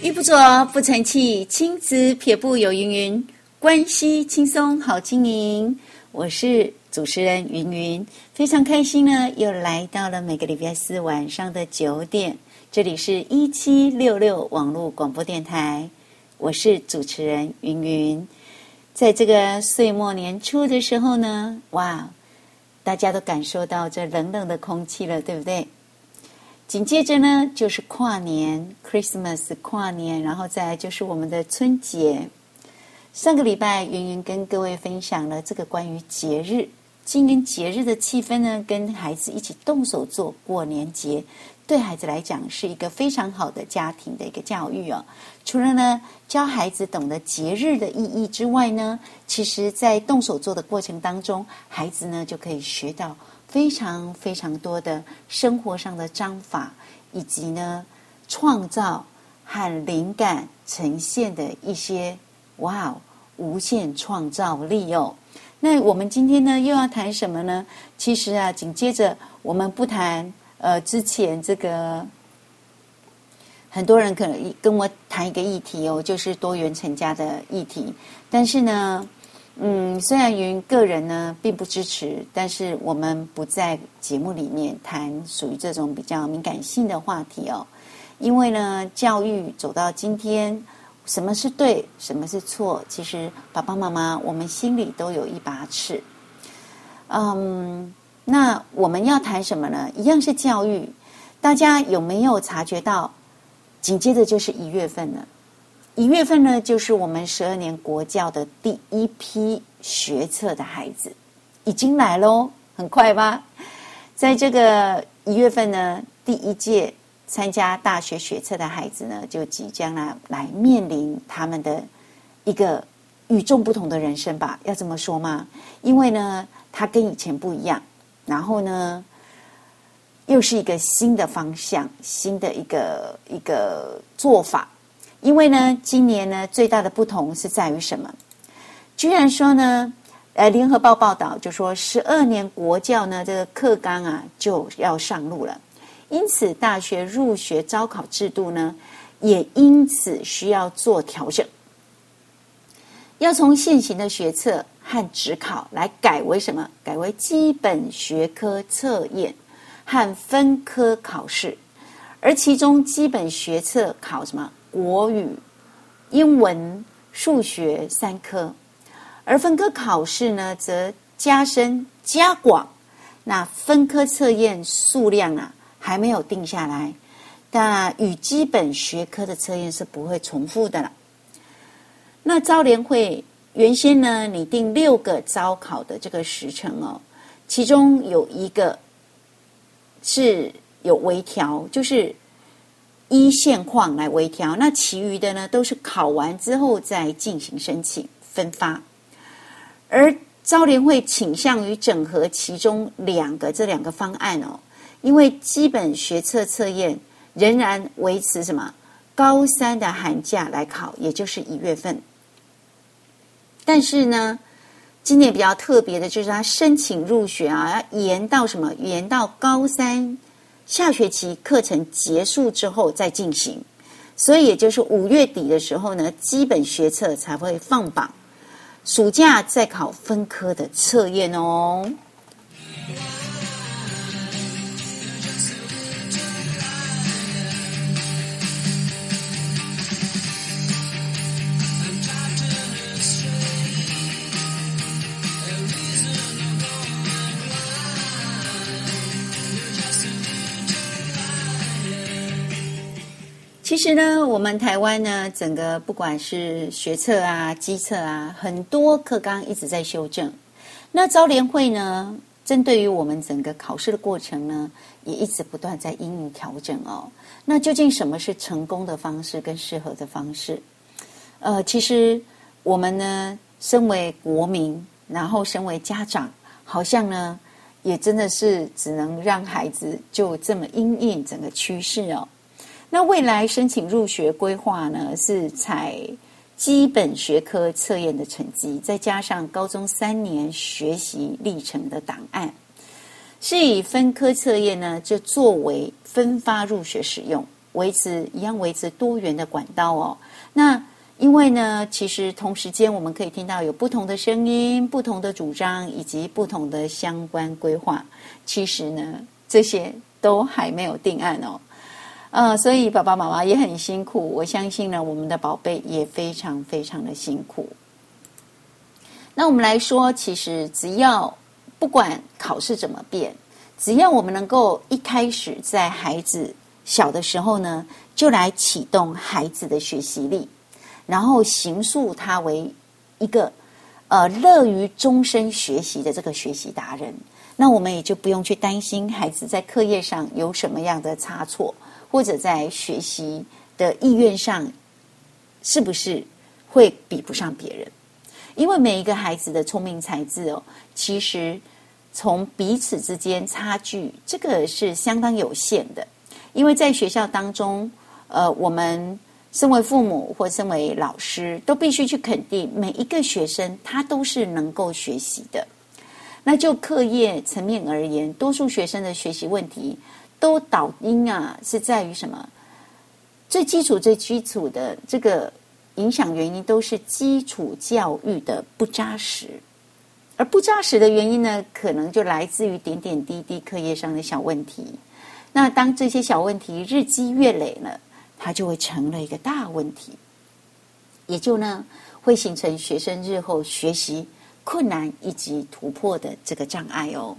玉不琢不成器，亲子撇步有云云，关系轻松好经营。我是主持人云云，非常开心呢，又来到了每个礼拜四晚上的9点，这里是1766网络广播电台，我是主持人云云。在这个岁末年初的时候呢，哇，大家都感受到这冷冷的空气了，对不对？紧接着呢就是跨年 Christmas 跨年，然后再来就是我们的春节。上个礼拜云云跟各位分享了这个关于节日，今年节日的气氛呢，跟孩子一起动手做过年节，对孩子来讲是一个非常好的家庭的一个教育哦。除了呢教孩子懂得节日的意义之外呢，其实在动手做的过程当中，孩子呢就可以学到非常非常多的生活上的章法，以及呢创造和灵感呈现的一些无限创造力哦。那我们今天呢又要谈什么呢？其实啊，紧接着我们不谈之前这个很多人可能跟我谈一个议题哦，就是多元成家的议题。但是呢虽然云个人呢并不支持，但是我们不在节目里面谈属于这种比较敏感性的话题哦。因为呢教育走到今天，什么是对，什么是错，其实爸爸妈妈我们心里都有一把尺。那我们要谈什么呢？一样是教育。大家有没有察觉到紧接着就是1月份了？1月份呢就是我们12年国教的第一批学测的孩子已经来咯，很快吧？在这个1月份呢，第一届参加大学学测的孩子呢，就即将来面临他们的一个与众不同的人生吧，要这么说吗？因为呢他跟以前不一样，然后呢又是一个新的方向，新的一个做法。因为呢今年呢最大的不同是在于什么？居然说呢联合报报道就说12年国教呢这个课纲啊就要上路了，因此大学入学招考制度呢也因此需要做调整，要从现行的学测和指考来改为什么？改为基本学科测验和分科考试，而其中基本学测考什么？国语、英文、数学3科，而分科考试呢则加深加广，那分科测验数量啊还没有定下来，但与基本学科的测验是不会重复的了。那招联会原先呢拟定6个招考的这个时程哦，其中有一个是有微调，就是依现况来微调，那其余的呢都是考完之后再进行申请分发。而招联会倾向于整合其中这两个方案哦，因为基本学测测验仍然维持什么高3的寒假来考，也就是1月份。但是呢今年比较特别的就是他申请入学啊要延到什么？延到高3下学期课程结束之后再进行，所以也就是5月底的时候呢，基本学测才会放榜，暑假再考分科的测验哦。其实呢我们台湾呢整个不管是学测啊基测啊，很多课纲一直在修正。那招联会呢针对于我们整个考试的过程呢也一直不断在因应调整哦。那究竟什么是成功的方式跟适合的方式？其实我们呢身为国民，然后身为家长，好像呢也真的是只能让孩子就这么因应整个趋势哦。那未来申请入学规划呢是采基本学科测验的成绩，再加上高中3年学习历程的档案，是以分科测验呢就作为分发入学使用。 维持多元的管道哦。那因为呢，其实同时间我们可以听到有不同的声音、不同的主张以及不同的相关规划。其实呢，这些都还没有定案哦。所以爸爸妈妈也很辛苦，我相信呢，我们的宝贝也非常非常的辛苦。那我们来说，其实只要不管考试怎么变，只要我们能够一开始在孩子小的时候呢，就来启动孩子的学习力，然后形塑他为一个乐于终身学习的这个学习达人，那我们也就不用去担心孩子在课业上有什么样的差错，或者在学习的意愿上是不是会比不上别人。因为每一个孩子的聪明才智其实从彼此之间差距，这个是相当有限的。因为在学校当中，我们身为父母或身为老师，都必须去肯定每一个学生他都是能够学习的。那就课业层面而言，多数学生的学习问题都导因是在于什么？最基础的这个影响原因都是基础教育的不扎实。而不扎实的原因呢，可能就来自于点点滴滴课业上的小问题。那当这些小问题日积月累了，它就会成了一个大问题，也就呢会形成学生日后学习困难以及突破的这个障碍哦。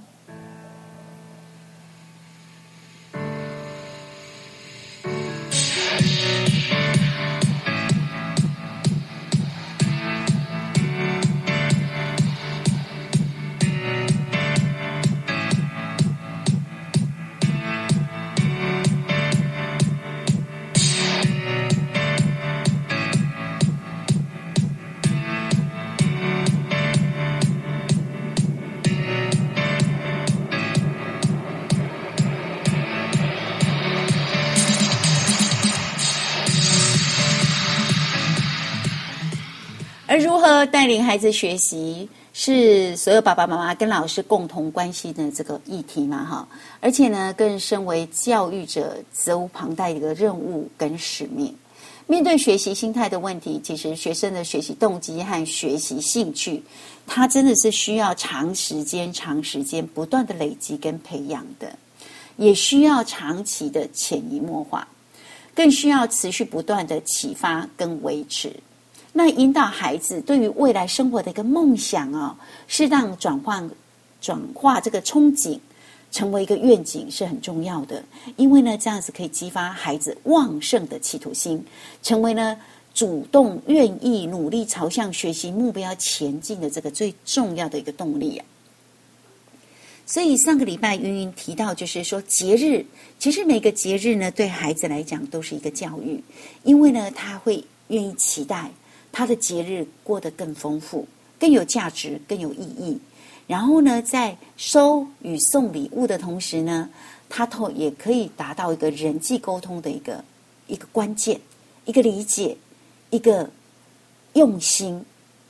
而如何带领孩子学习，是所有爸爸妈妈跟老师共同关心的这个议题嘛哈。而且呢，更身为教育者责无旁贷的一个任务跟使命。面对学习心态的问题，其实学生的学习动机和学习兴趣，它真的是需要长时间不断的累积跟培养的，也需要长期的潜移默化，更需要持续不断的启发跟维持。那引导孩子对于未来生活的一个梦想适当转化这个憧憬成为一个愿景是很重要的。因为呢，这样子可以激发孩子旺盛的企图心，成为呢主动愿意努力朝向学习目标前进的这个最重要的一个动力啊。所以上个礼拜云云提到，就是说节日，其实每个节日呢对孩子来讲都是一个教育，因为呢他会愿意期待他的节日过得更丰富、更有价值、更有意义。然后呢，在收与送礼物的同时呢，他也可以达到一个人际沟通的一个关键、一个理解、一个用心。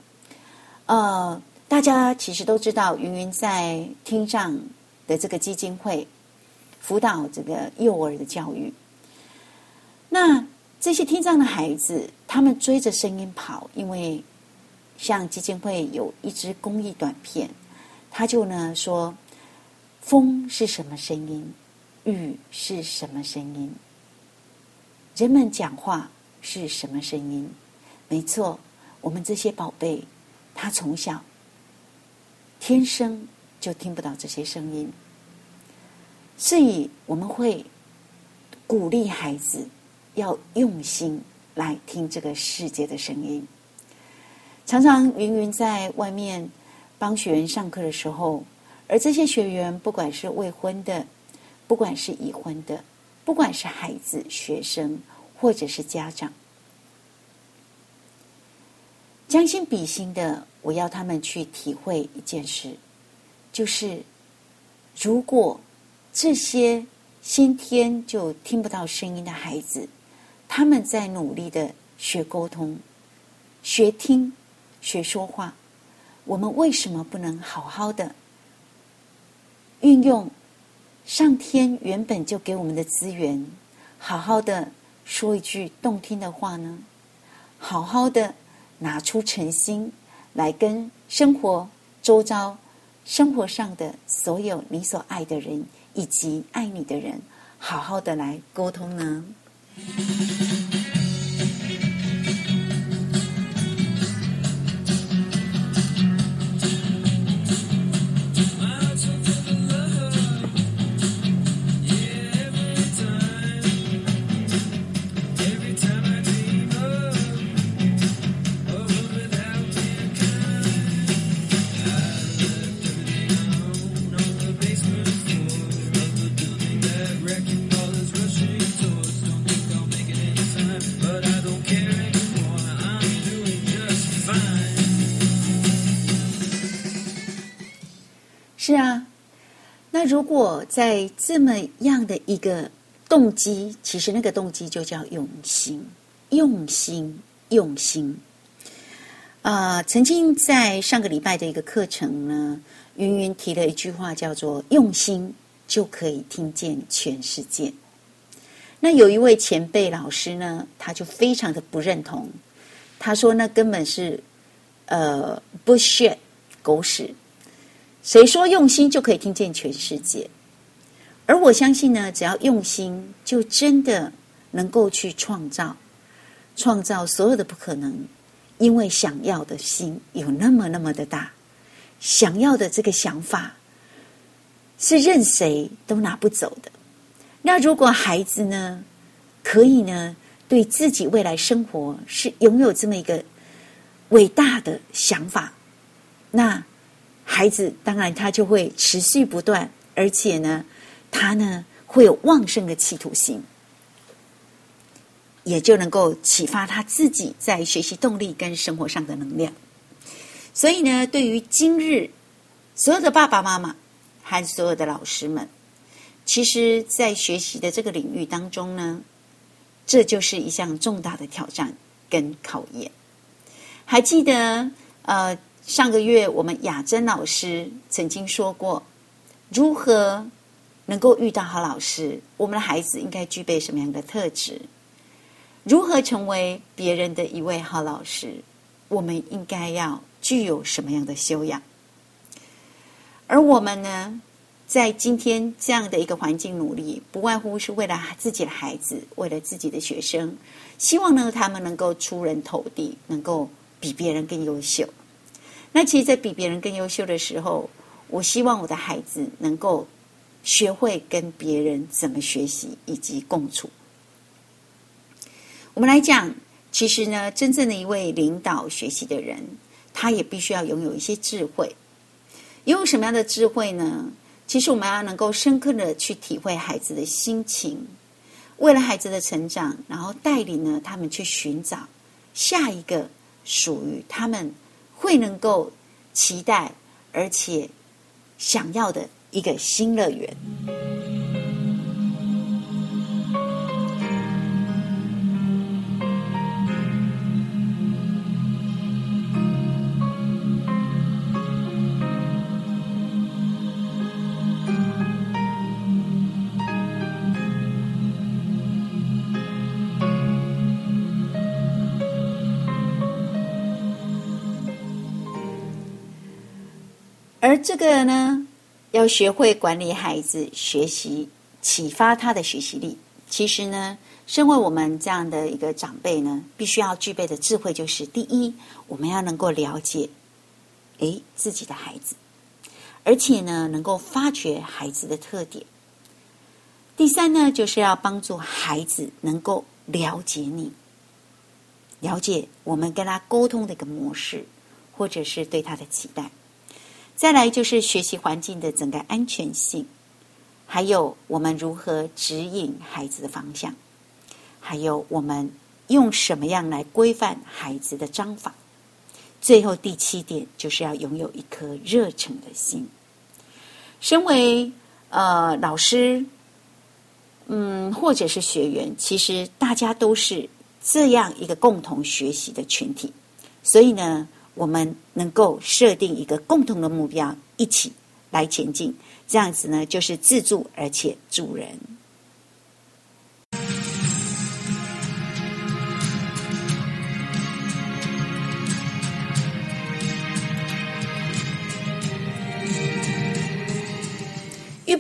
大家其实都知道，云云在听障的这个基金会辅导这个幼儿的教育。那这些听障的孩子，他们追着声音跑，因为像基金会有一支公益短片，他就呢说，风是什么声音，雨是什么声音，人们讲话是什么声音。没错，我们这些宝贝，他从小天生就听不到这些声音，所以我们会鼓励孩子要用心来听这个世界的声音。常常云云在外面帮学员上课的时候，而这些学员不管是未婚的，不管是已婚的，不管是孩子、学生或者是家长，将心比心的，我要他们去体会一件事，就是如果这些先天就听不到声音的孩子，他们在努力的学沟通、学听、学说话，我们为什么不能好好的运用上天原本就给我们的资源， 好好的说一句动听的话呢？好好的拿出诚心来跟生活周遭、生活上的所有你所爱的人以及爱你的人，好好的来沟通呢？是啊，那如果在这么样的一个动机，其实那个动机就叫用心，用心，用心。曾经在上个礼拜的一个课程呢，云云提了一句话，叫做"用心就可以听见全世界"。那有一位前辈老师呢，他就非常的不认同，他说那根本是bullshit 狗屎。谁说用心就可以听见全世界？而我相信呢，只要用心，就真的能够去创造所有的不可能。因为想要的心有那么的大，想要的这个想法是任谁都拿不走的。那如果孩子呢，可以呢，对自己未来生活是拥有这么一个伟大的想法，那孩子当然他就会持续不断，而且呢，他呢会有旺盛的企图心，也就能够启发他自己在学习动力跟生活上的能量。所以呢，对于今日所有的爸爸妈妈和所有的老师们，其实在学习的这个领域当中呢，这就是一项重大的挑战跟考验。还记得上个月我们雅珍老师曾经说过，如何能够遇到好老师，我们的孩子应该具备什么样的特质，如何成为别人的一位好老师，我们应该要具有什么样的修养。而我们呢，在今天这样的一个环境努力，不外乎是为了自己的孩子，为了自己的学生，希望呢他们能够出人头地，能够比别人更优秀。那其实在比别人更优秀的时候，我希望我的孩子能够学会跟别人怎么学习以及共处。我们来讲，其实呢，真正的一位领导学习的人，他也必须要拥有一些智慧。拥有什么样的智慧呢？其实我们要能够深刻的去体会孩子的心情，为了孩子的成长，然后带领呢他们去寻找下一个属于他们会能够期待而且想要的一个新乐园。而这个呢，要学会管理孩子学习，启发他的学习力。其实呢，身为我们这样的一个长辈呢，必须要具备的智慧就是：第一，我们要能够了解自己的孩子，而且呢，能够发掘孩子的特点。第三呢，就是要帮助孩子能够了解你，了解我们跟他沟通的一个模式，或者是对他的期待。再来就是学习环境的整个安全性，还有我们如何指引孩子的方向，还有我们用什么样来规范孩子的章法。最后第7点就是要拥有一颗热诚的心。身为老师，或者是学员，其实大家都是这样一个共同学习的群体，所以呢，我们能够设定一个共同的目标，一起来前进，这样子呢，就是自助而且助人。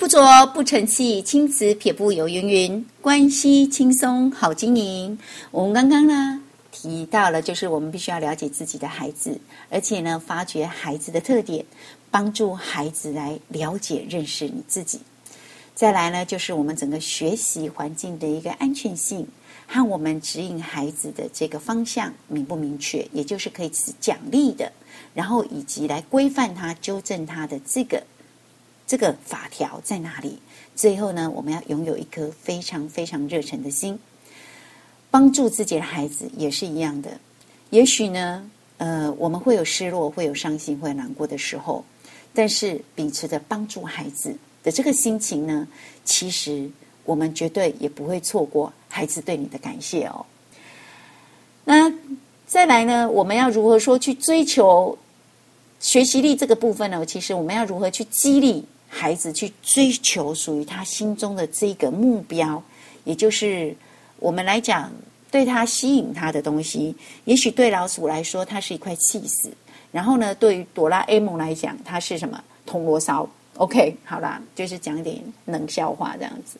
不浊不成器，青瓷撇步有云云，关系轻松好经营。我们刚刚呢提到了，就是我们必须要了解自己的孩子，而且呢发掘孩子的特点，帮助孩子来了解认识你自己。再来呢，就是我们整个学习环境的一个安全性，和我们指引孩子的这个方向明不明确，也就是可以奖励的，然后以及来规范他、纠正他的这个法条在哪里。最后呢，我们要拥有一颗非常非常热忱的心，帮助自己的孩子也是一样的。也许呢，我们会有失落，会有伤心，会有难过的时候，但是秉持着帮助孩子的这个心情呢，其实我们绝对也不会错过孩子对你的感谢哦。那再来呢，我们要如何说去追求学习力这个部分呢？其实我们要如何去激励孩子去追求属于他心中的这个目标，也就是我们来讲对他吸引他的东西。也许对老鼠来说它是一块起司，然后呢对于哆啦 A 梦来讲它是什么？铜锣烧。OK， 好啦，就是讲一点冷笑话这样子。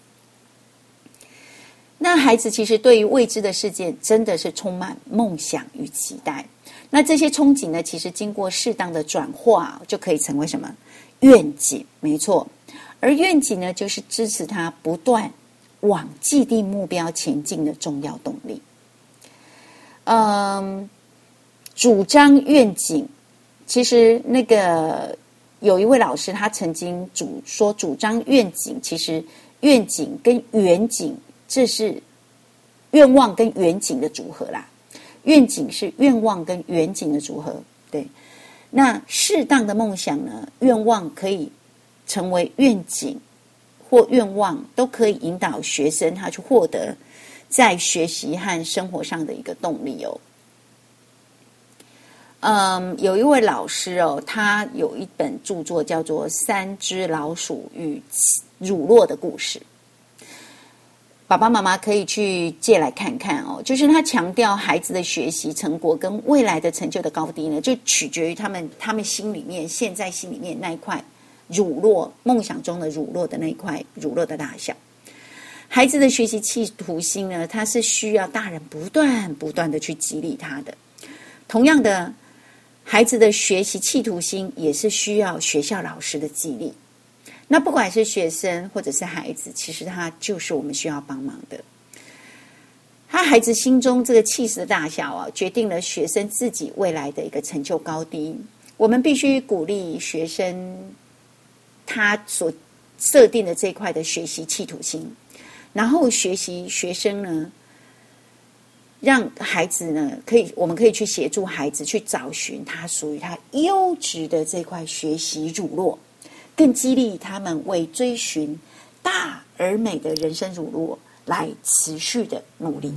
那孩子其实对于未知的世界真的是充满梦想与期待，那这些憧憬呢，其实经过适当的转化，就可以成为什么？愿景。没错，而愿景呢，就是支持他不断往既定目标前进的重要动力。主张愿景，其实那个有一位老师他曾经主张愿景，其实愿景跟远景，这是愿望跟远景的组合啦。愿景是愿望跟远景的组合，对。那适当的梦想呢，愿望可以成为愿景或愿望，都可以引导学生他去获得在学习和生活上的一个动力哦。有一位老师哦，他有一本著作叫做《3只老鼠与乳酪的故事》，爸爸妈妈可以去借来看看哦。就是他强调孩子的学习成果跟未来的成就的高低呢，就取决于他们心里面现在心里面那一块乳酪，梦想中的乳酪的那一块乳酪的大小。孩子的学习企图心呢，他是需要大人不断的去激励他的。同样的，孩子的学习企图心也是需要学校老师的激励。那不管是学生或者是孩子，其实他就是我们需要帮忙的。他孩子心中这个气势的大小啊，决定了学生自己未来的一个成就高低。我们必须鼓励学生他所设定的这一块的学习企图心，然后学生呢，让孩子呢我们可以去协助孩子去找寻他属于他优质的这块学习乳酪，更激励他们为追寻大而美的人生乳酪来持续的努力。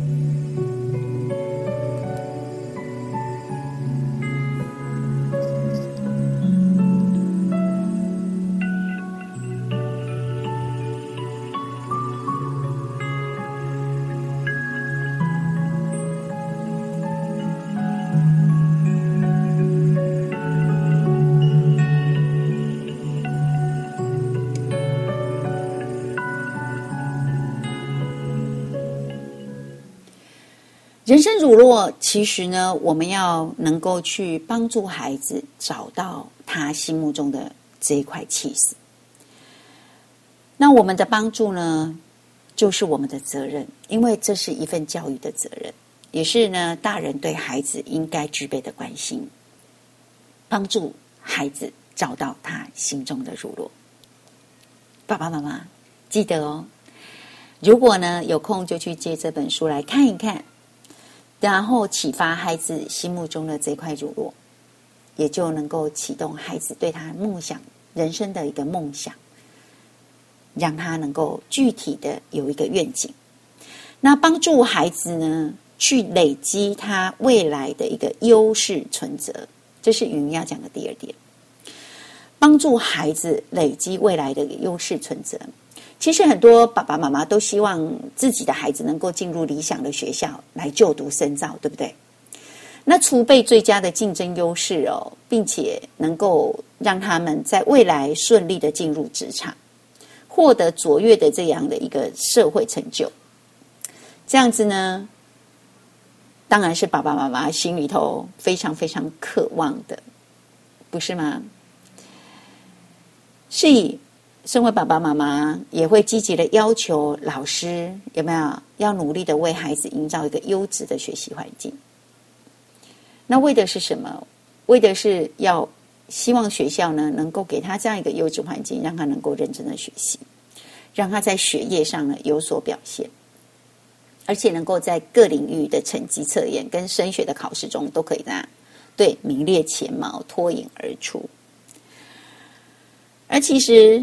人生乳酪，其实呢，我们要能够去帮助孩子找到他心目中的这一块气势。那我们的帮助呢，就是我们的责任，因为这是一份教育的责任，也是呢大人对孩子应该具备的关心，帮助孩子找到他心中的乳酪。爸爸妈妈记得哦，如果呢有空就去借这本书来看一看，然后启发孩子心目中的这块乳酪，也就能够启动孩子对他梦想人生的一个梦想，让他能够具体的有一个愿景。那帮助孩子呢去累积他未来的一个优势存折，这是云要讲的第二点。帮助孩子累积未来的优势存折，其实很多爸爸妈妈都希望自己的孩子能够进入理想的学校来就读深造，对不对？那储备最佳的竞争优势哦，并且能够让他们在未来顺利的进入职场。 获得卓越的这样的一个社会成就。这样子呢，当然是爸爸妈妈心里头非常非常渴望的，不是吗？所以身为爸爸妈妈也会积极的要求老师有没有要努力的为孩子营造一个优质的学习环境。那为的是什么？为的是要希望学校呢能够给他这样一个优质环境，让他能够认真的学习，让他在学业上呢有所表现，而且能够在各领域的成绩测验跟升学的考试中都可以对名列前茅，脱颖而出。而其实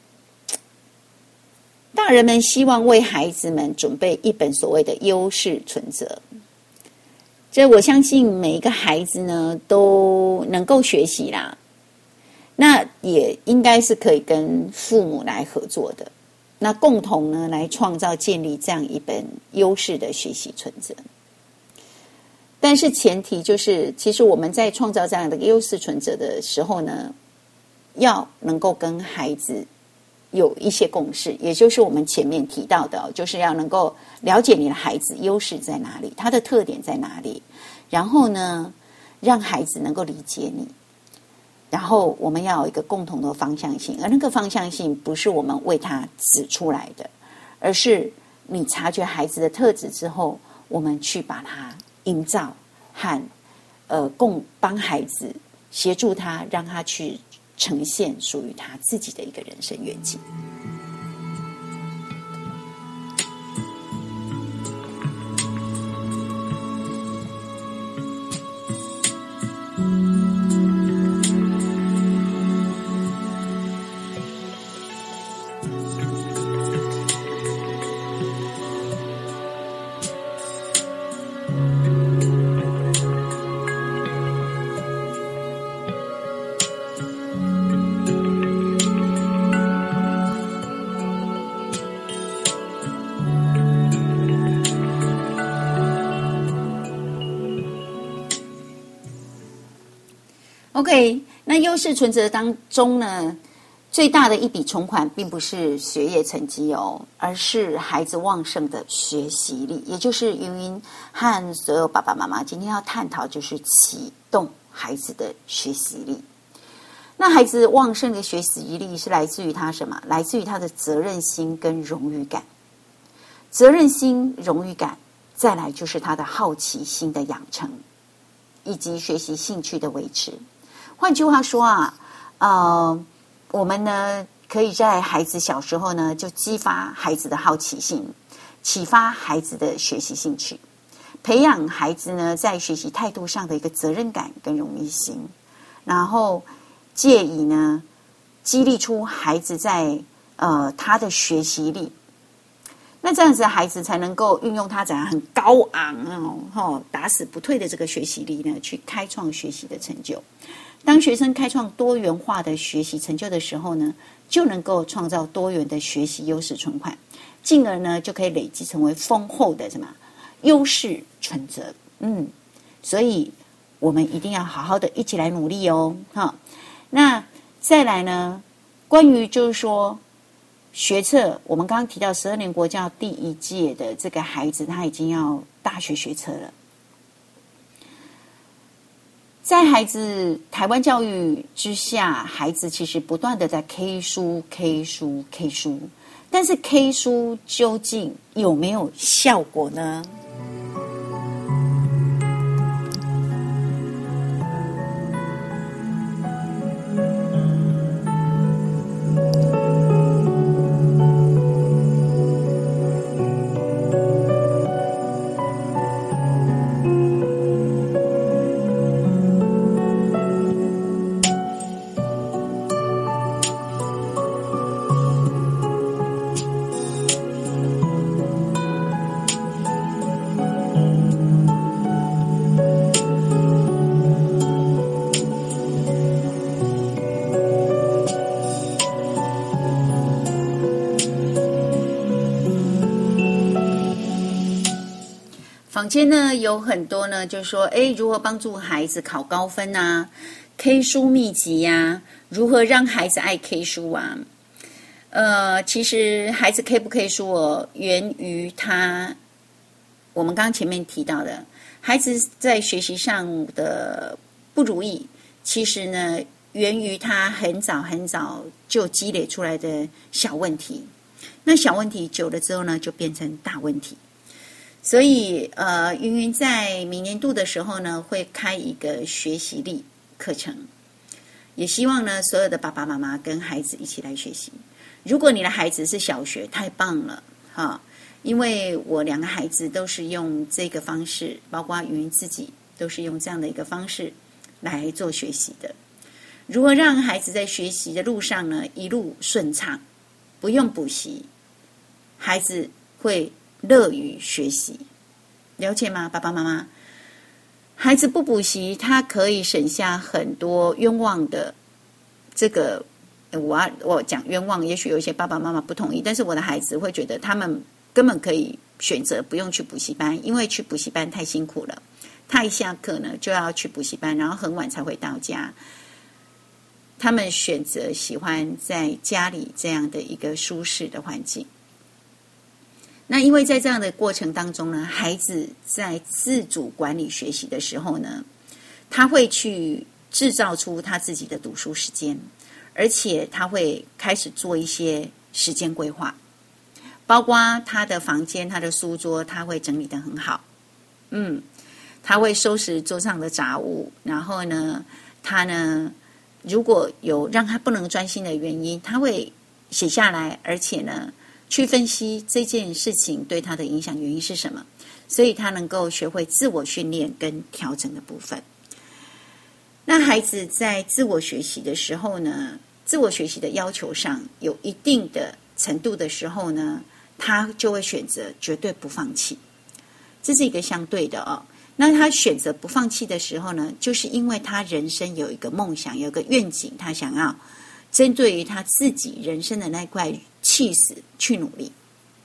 大人们希望为孩子们准备一本所谓的优势存折，这我相信每一个孩子呢都能够学习啦，那也应该是可以跟父母来合作的，那共同呢来创造建立这样一本优势的学习存折。但是前提就是，其实我们在创造这样的优势存折的时候呢，要能够跟孩子有一些共识，也就是我们前面提到的，就是要能够了解你的孩子优势在哪里，他的特点在哪里，然后呢让孩子能够理解你，然后我们要有一个共同的方向性，而那个方向性不是我们为他指出来的，而是你察觉孩子的特质之后，我们去把它营造和共帮孩子协助他，让他去呈现属于他自己的一个人生愿景。OK， 那优势存折当中呢，最大的一笔存款并不是学业成绩哦，而是孩子旺盛的学习力，也就是云云和所有爸爸妈妈今天要探讨，就是启动孩子的学习力。那孩子旺盛的学习力是来自于他什么？来自于他的责任心跟荣誉感。责任心、荣誉感，再来就是他的好奇心的养成，以及学习兴趣的维持。换句话说我们呢可以在孩子小时候呢就激发孩子的好奇心，启发孩子的学习兴趣，培养孩子呢在学习态度上的一个责任感跟荣誉心，然后借以呢激励出孩子在他的学习力。那这样子孩子才能够运用他怎样很高昂打死不退的这个学习力呢，去开创学习的成就。当学生开创多元化的学习成就的时候呢，就能够创造多元的学习优势存款，进而呢就可以累积成为丰厚的优势存折。所以我们一定要好好的一起来努力哦。那再来呢，关于就是说学测，我们刚刚提到12年国教第1届的这个孩子，他已经要大学学测了。在孩子台湾教育之下，孩子其实不断的在 K 书，但是 K 书究竟有没有效果呢？坊间呢有很多呢，就是说，如何帮助孩子考高分啊 ，K 书秘籍呀，如何让孩子爱 K 书啊， 其实孩子可不可以说源于我们刚刚前面提到的，孩子在学习上的不如意，其实呢，源于他很早很早就积累出来的小问题。那小问题久了之后呢，就变成大问题。所以云云在明年度的时候呢，会开一个学习力课程，也希望呢所有的爸爸妈妈跟孩子一起来学习。如果你的孩子是小学，太棒了哈！因为我2个孩子都是用这个方式，包括云云自己都是用这样的一个方式来做学习的。如何让孩子在学习的路上呢一路顺畅，不用补习，孩子会乐于学习，了解吗？爸爸妈妈，孩子不补习，他可以省下很多冤枉的这个。我讲冤枉，也许有些爸爸妈妈不同意，但是我的孩子会觉得他们根本可以选择不用去补习班，因为去补习班太辛苦了。他一下课呢就要去补习班，然后很晚才会到家。他们选择喜欢在家里这样的一个舒适的环境。那因为在这样的过程当中呢，孩子在自主管理学习的时候呢，他会去制造出他自己的读书时间，而且他会开始做一些时间规划，包括他的房间、他的书桌，他会整理得很好。他会收拾桌上的杂物，然后呢，他呢，如果有让他不能专心的原因，他会写下来，而且呢，去分析这件事情对他的影响原因是什么，所以他能够学会自我训练跟调整的部分。那孩子在自我学习的时候呢，自我学习的要求上有一定的程度的时候呢，他就会选择绝对不放弃，这是一个相对的哦。那他选择不放弃的时候呢，就是因为他人生有一个梦想，有一个愿景，他想要针对于他自己人生的那块气势去努力，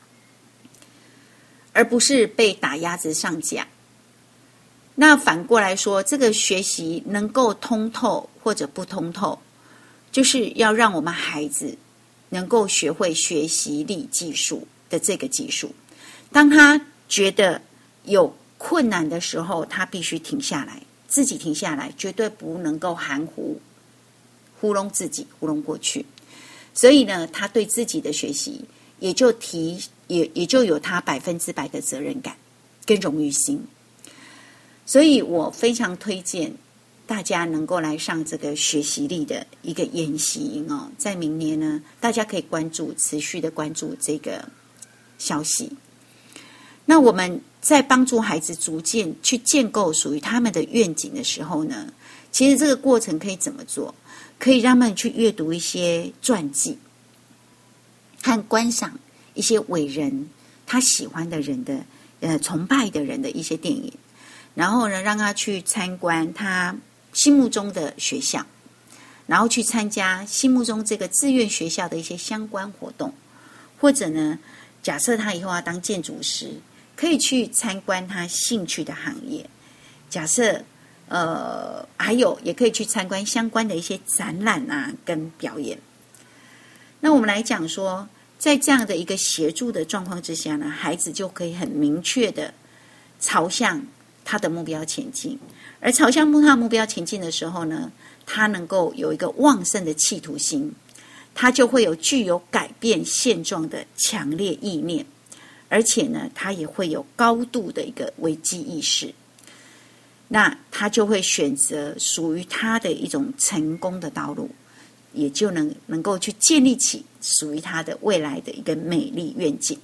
而不是被打鸭子上架。那反过来说，这个学习能够通透或者不通透，就是要让我们孩子能够学会学习力技术的这个技术。当他觉得有困难的时候，他必须停下来，自己停下来，绝对不能够含糊糊弄自己，糊弄过去。所以呢，他对自己的学习也就有他100%的责任感跟荣誉心。所以我非常推荐大家能够来上这个学习力的一个研习营哦，在明年呢，大家可以持续的关注这个消息。那我们在帮助孩子逐渐去建构属于他们的愿景的时候呢，其实这个过程可以怎么做？可以让他们去阅读一些传记，和观赏一些伟人他喜欢的人的崇拜的人的一些电影，然后呢，让他去参观他心目中的学校，然后去参加心目中这个志愿学校的一些相关活动，或者呢，假设他以后要当建筑师，可以去参观他兴趣的行业。假设还有也可以去参观相关的一些展览啊跟表演。那我们来讲说，在这样的一个协助的状况之下呢，孩子就可以很明确的朝向他的目标前进。而朝向他的目标前进的时候呢，他能够有一个旺盛的企图心，他就会具有改变现状的强烈意念，而且呢，他也会有高度的一个危机意识。那他就会选择属于他的一种成功的道路，也就能够去建立起属于他的未来的一个美丽愿景。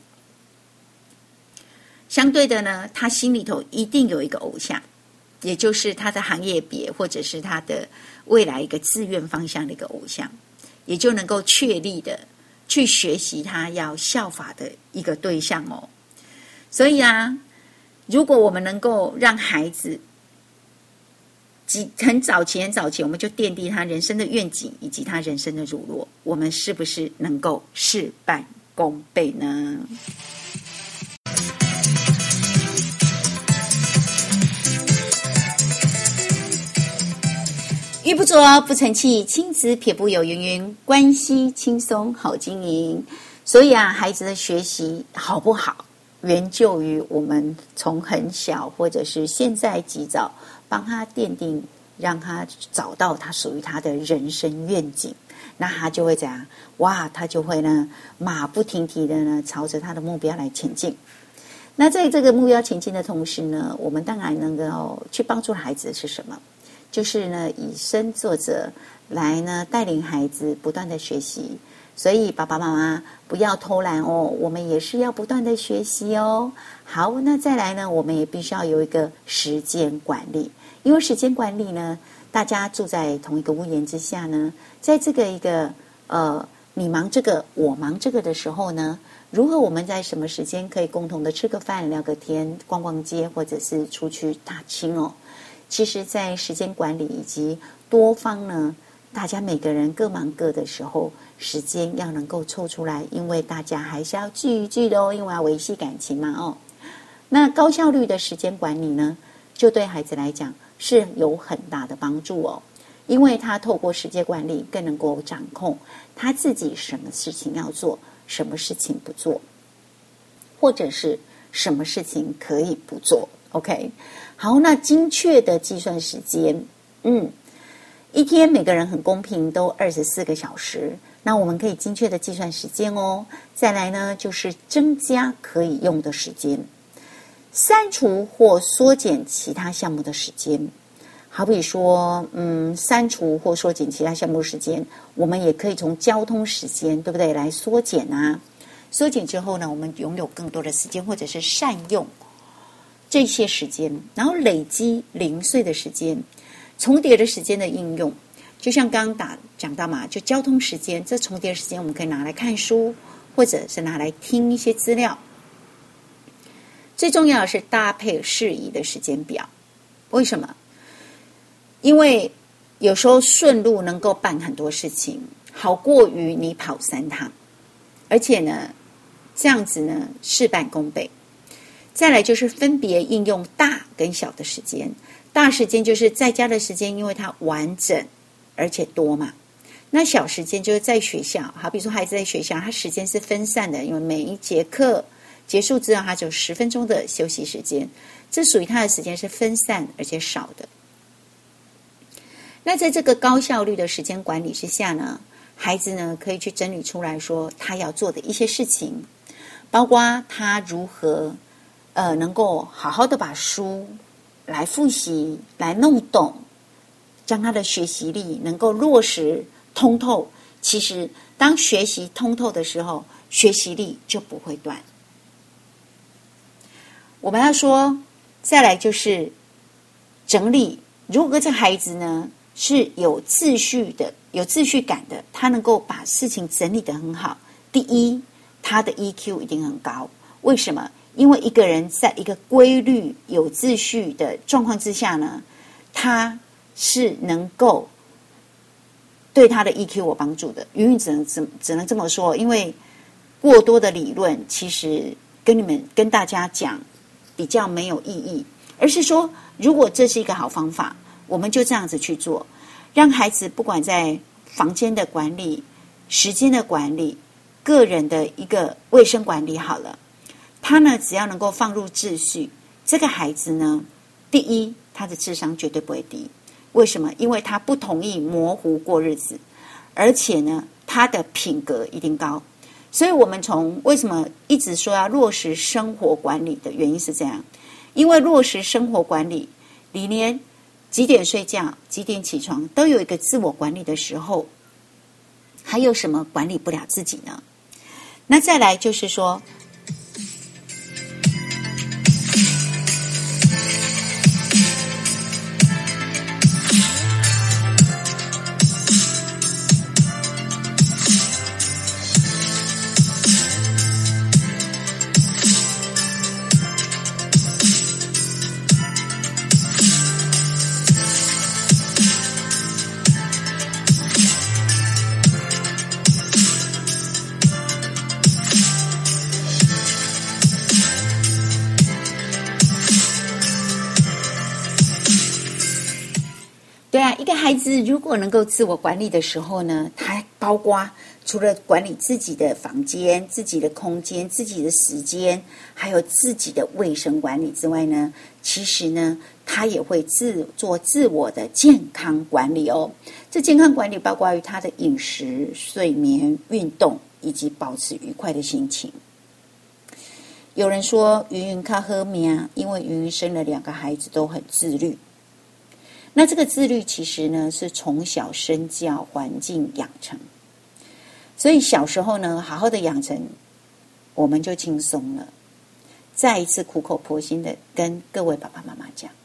相对的呢，他心里头一定有一个偶像，也就是他的行业别或者是他的未来一个志愿方向的一个偶像，也就能够确立的去学习他要效法的一个对象哦。所以啊，如果我们能够让孩子很早期我们就奠定他人生的愿景以及他人生的乳酪，我们是不是能够事半功倍呢？ 玉不琢不成器，亲子撇步有云云，关系轻松好经营。所以啊，孩子的学习好不好，源就于我们从很小或者是现在及早帮他奠定，让他找到他属于他的人生愿景。那他就会怎样？哇，他就会呢马不停蹄的呢朝着他的目标来前进。那在这个目标前进的同时呢，我们当然能够去帮助孩子的是什么？就是呢，以身作则来呢带领孩子不断的学习。所以爸爸妈妈不要偷懒哦，我们也是要不断的学习哦。好，那再来呢，我们也必须要有一个时间管理，因为时间管理呢，大家住在同一个屋檐之下呢，在这个一个你忙这个我忙这个的时候呢，如何我们在什么时间可以共同的吃个饭、聊个天、逛逛街，或者是出去踏青哦？其实在时间管理以及多方呢，大家每个人各忙各的时候，时间要能够凑出来，因为大家还是要聚一聚的哦，因为要维系感情嘛哦。那高效率的时间管理呢，就对孩子来讲是有很大的帮助哦，因为他透过时间管理更能够掌控他自己什么事情要做，什么事情不做，或者是什么事情可以不做。OK， 好，那精确的计算时间，一天每个人很公平，都24个小时，那我们可以精确的计算时间哦。再来呢，就是增加可以用的时间，删除或缩减其他项目的时间。好比说，删除或缩减其他项目的时间，我们也可以从交通时间，对不对，来缩减啊。缩减之后呢，我们拥有更多的时间，或者是善用这些时间，然后累积零碎的时间，重叠的时间的应用，就像刚刚讲到嘛，就交通时间，这重叠的时间我们可以拿来看书，或者是拿来听一些资料。最重要的是搭配适宜的时间表。为什么？因为有时候顺路能够办很多事情，好过于你跑3趟，而且呢，这样子呢事半功倍。再来就是分别应用大跟小的时间，大时间就是在家的时间，因为它完整而且多嘛。那小时间就是在学校，好比说孩子在学校，他时间是分散的，因为每一节课结束之后，他只有10分钟的休息时间，这属于他的时间是分散而且少的。那在这个高效率的时间管理之下呢，孩子呢可以去整理出来说他要做的一些事情，包括他如何能够好好的把书来复习，来弄懂，将他的学习力能够落实通透。其实当学习通透的时候，学习力就不会断。我们要说，再来就是整理。如果这孩子呢是有秩序的、有秩序感的，他能够把事情整理得很好。第一，他的 EQ 一定很高。为什么？因为一个人在一个规律、有秩序的状况之下呢，他是能够对他的 EQ 有帮助的。云云只能这么说，因为过多的理论其实跟大家讲比较没有意义，而是说，如果这是一个好方法，我们就这样子去做，让孩子不管在房间的管理、时间的管理、个人的一个卫生管理好了。他呢，只要能够放入秩序，这个孩子呢，第一，他的智商绝对不会低。为什么？因为他不同意模糊过日子，而且呢，他的品格一定高。所以我们从为什么一直说要落实生活管理的原因是这样，因为落实生活管理，你连几点睡觉、几点起床都有一个自我管理的时候，还有什么管理不了自己呢？那再来就是说， 一个孩子如果能够自我管理的时候呢，他包括除了管理自己的房间、自己的空间、自己的时间，还有自己的卫生管理之外呢，其实呢，他也会做自我的健康管理哦。这健康管理包括于他的饮食、睡眠、运动，以及保持愉快的心情。有人说云云较好命，因为云云生了2个孩子都很自律。那这个自律其实呢，是从小身教环境养成，所以小时候呢，好好的养成，我们就轻松了。再一次苦口婆心的跟各位爸爸妈妈讲，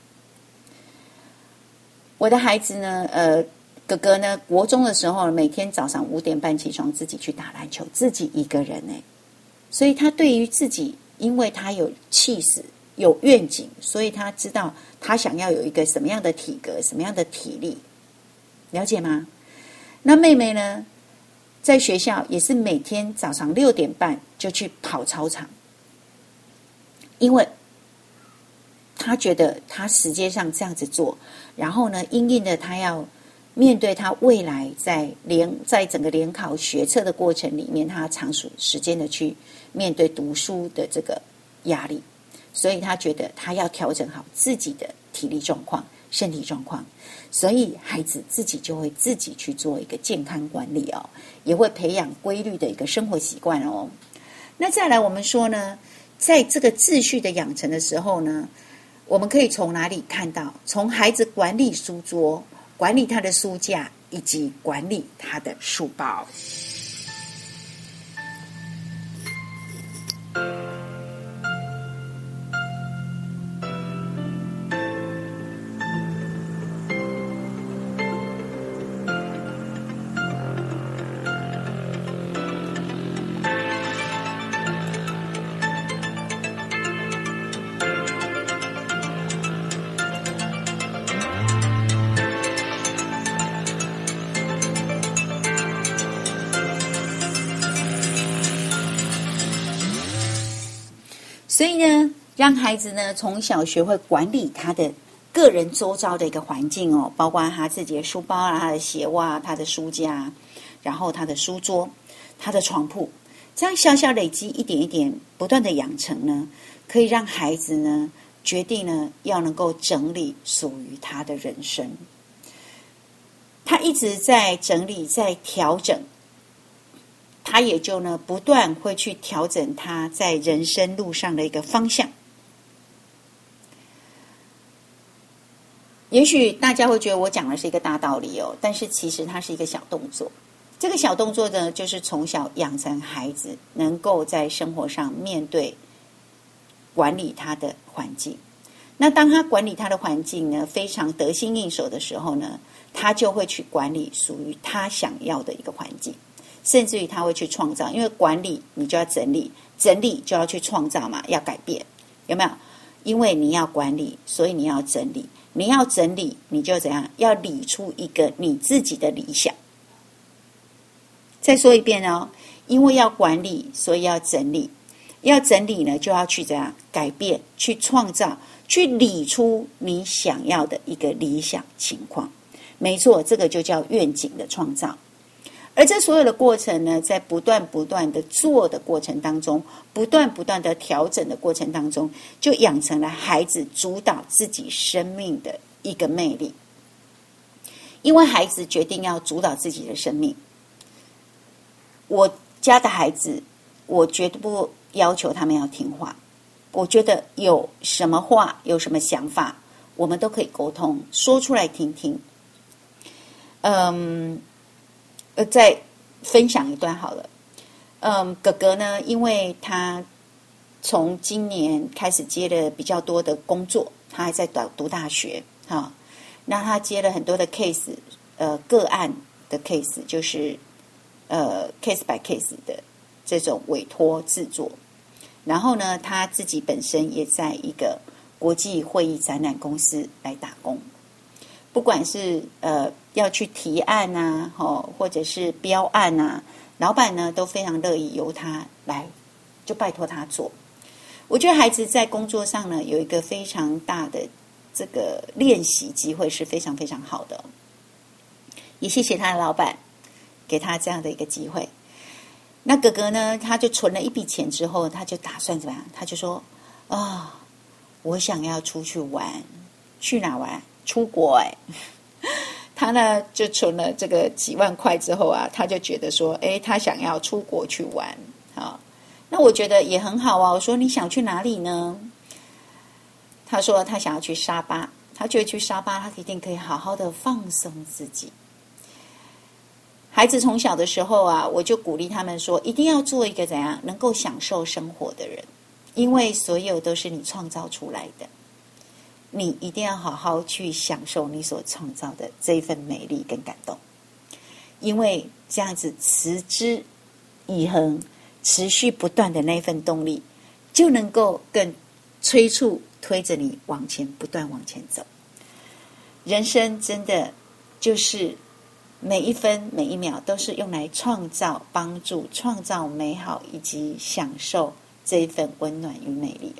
我的孩子呢，哥哥呢，国中的时候，每天早上5点半起床，自己去打篮球，自己一个人所以他对于自己，因为他有气势、有愿景，所以他知道他想要有一个什么样的体格、什么样的体力，了解吗？那妹妹呢，在学校也是每天早上6点半就去跑操场，因为他觉得他时间上这样子做，然后呢，因应的他要面对他未来在整个联考学测的过程里面，他长时间的去面对读书的这个压力，所以他觉得他要调整好自己的体力状况、身体状况，所以孩子自己就会自己去做一个健康管理哦，也会培养规律的一个生活习惯哦。那再来我们说呢，在这个秩序的养成的时候呢，我们可以从哪里看到？从孩子管理书桌、管理他的书架，以及管理他的书包。所以呢，让孩子呢从小学会管理他的个人周遭的一个环境哦，包括他自己的书包啊、他的鞋袜、他的书架，然后他的书桌、他的床铺，这样小小累积一点一点不断的养成呢，可以让孩子呢决定呢要能够整理属于他的人生。他一直在整理，在调整，他也就呢不断会去调整他在人生路上的一个方向。也许大家会觉得我讲的是一个大道理哦，但是其实它是一个小动作。这个小动作呢，就是从小养成孩子能够在生活上面对管理他的环境。那当他管理他的环境呢，非常得心应手的时候呢，他就会去管理属于他想要的一个环境。甚至于他会去创造，因为管理你就要整理，整理就要去创造嘛，要改变，有没有？因为你要管理，所以你要整理，你要整理，你就怎样？要理出一个你自己的理想。再说一遍哦，因为要管理，所以要整理，要整理呢，就要去怎样改变，去创造，去理出你想要的一个理想情况。没错，这个就叫愿景的创造。而这所有的过程呢，在不断的做的过程当中，不断的调整的过程当中，就养成了孩子主导自己生命的一个魅力。因为孩子决定要主导自己的生命，我家的孩子，我绝对不要求他们要听话。我觉得有什么话，有什么想法，我们都可以沟通，说出来听听。再分享一段好了。哥哥呢，因为他从今年开始接了比较多的工作，他还在读大学哈。那他接了很多的 case， 个案的 case， 就是case by case 的这种委托制作。然后呢，他自己本身也在一个国际会议展览公司来打工。不管是要去提案啊，或者是标案啊，老板呢都非常乐意由他来，就拜托他做。我觉得孩子在工作上呢有一个非常大的这个练习机会是非常非常好的。 也谢谢他的老板给他这样的一个机会。那哥哥呢，他就存了一笔钱之后，他就打算怎么样？他就说我想要出去玩。去哪玩？出国他呢就存了这个几万块之后啊，他就觉得说他想要出国去玩。好，那我觉得也很好啊。我说你想去哪里呢？他说他想要去沙巴，他觉得去沙巴他一定可以好好的放松自己。孩子从小的时候啊，我就鼓励他们说，一定要做一个怎样能够享受生活的人，因为所有都是你创造出来的，你一定要好好去享受你所创造的这一份美丽跟感动，因为这样子持之以恒、持续不断的那一份动力，就能够更催促推着你往前不断往前走。人生真的就是每一分每一秒都是用来创造、帮助、创造美好以及享受这一份温暖与美丽。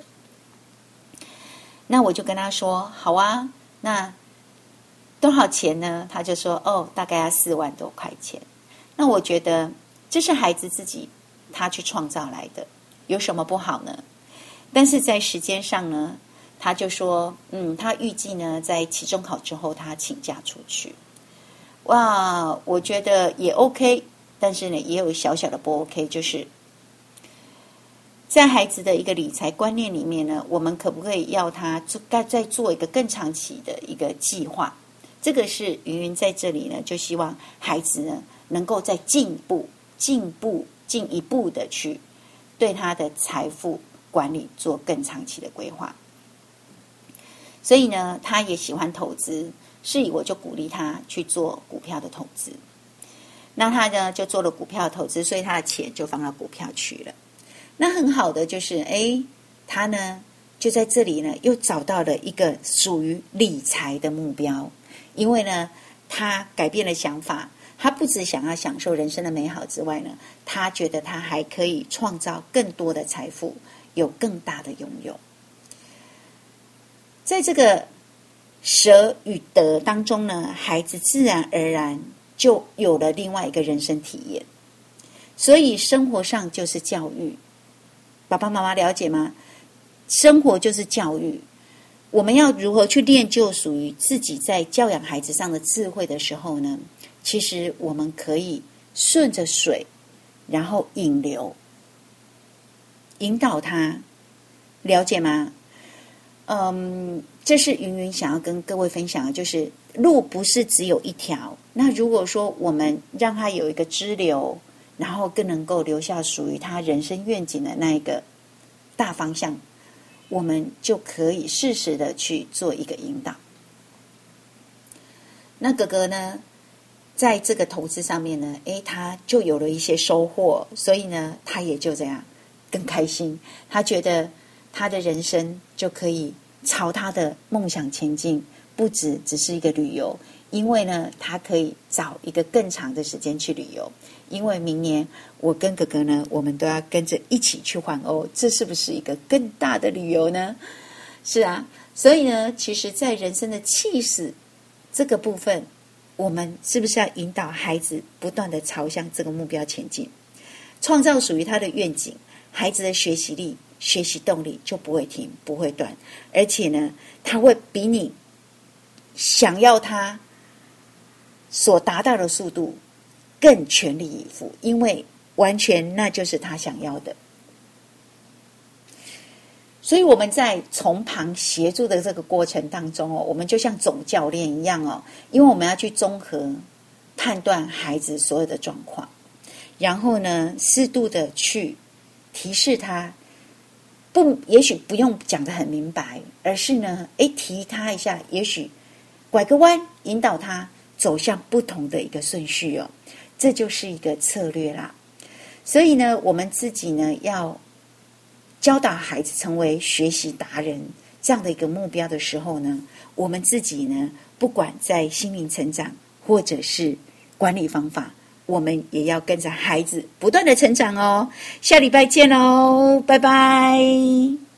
那我就跟他说好啊，那多少钱呢？他就说大概要4万多块钱。那我觉得这是孩子自己他去创造来的，有什么不好呢？但是在时间上呢，他就说他预计呢在期中考之后他请假出去。哇，我觉得也 OK， 但是呢也有小小的不 OK， 就是在孩子的一个理财观念里面呢，我们可不可以要他再做一个更长期的一个计划？这个是云云在这里呢，就希望孩子呢能够再进一步的去对他的财富管理做更长期的规划。所以呢，他也喜欢投资，所以我就鼓励他去做股票的投资。那他呢就做了股票的投资，所以他的钱就放到股票去了。那很好的就是他呢就在这里呢又找到了一个属于理财的目标。因为呢他改变了想法，他不只想要享受人生的美好之外呢，他觉得他还可以创造更多的财富，有更大的拥有。在这个舍与得当中呢，孩子自然而然就有了另外一个人生体验。所以生活上就是教育，爸爸妈妈了解吗？生活就是教育，我们要如何去练就属于自己在教养孩子上的智慧的时候呢，其实我们可以顺着水，然后引流，引导他，了解吗？这是云云想要跟各位分享的，就是路不是只有一条，那如果说我们让他有一个支流，然后更能够留下属于他人生愿景的那一个大方向，我们就可以适时的去做一个引导。那哥哥呢，在这个投资上面呢，他就有了一些收获，所以呢，他也就这样更开心。他觉得他的人生就可以朝他的梦想前进，不只是一个旅游，因为呢，他可以找一个更长的时间去旅游。因为明年我跟哥哥呢，我们都要跟着一起去环欧，这是不是一个更大的旅游呢？是啊，所以呢，其实在人生的气势这个部分，我们是不是要引导孩子不断的朝向这个目标前进，创造属于他的愿景？孩子的学习力、学习动力就不会停，不会断，而且呢，他会比你想要他所达到的速度更全力以赴，因为完全那就是他想要的。所以我们在从旁协助的这个过程当中我们就像总教练一样因为我们要去综合判断孩子所有的状况，然后呢，适度的去提示他，也许不用讲得很明白，而是呢，提他一下，也许拐个弯，引导他走向不同的一个顺序这就是一个策略啦。所以呢，我们自己呢要教导孩子成为学习达人这样的一个目标的时候呢，我们自己呢，不管在心灵成长或者是管理方法，我们也要跟着孩子不断的成长下礼拜见拜拜。